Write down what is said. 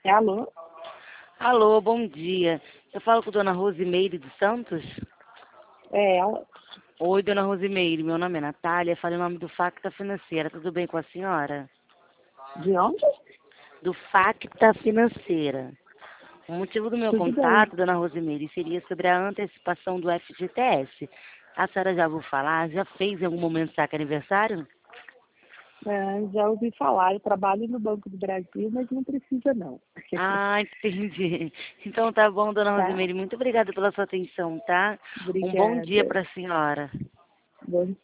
Alô? Alô, bom dia. Eu falo com a dona Rosimeire dos Santos? É, Oi, dona Rosimeire, meu nome é Natália, falei o nome do Facta Financeira. Tudo bem com a senhora? de onde? Do Facta Financeira. O motivo do meu Tudo bem. contato, dona Rosimeire, seria sobre a antecipação do FGTS. A senhora já ouviu falar? Já fez em algum momento saque aniversário? Já ouvi falar, eu trabalho no Banco do Brasil, mas não precisa não. Ah, entendi. Então tá bom, dona Tá? Rosimeire. Muito obrigada pela sua atenção, tá? Um bom dia Obrigada. para a senhora. Bom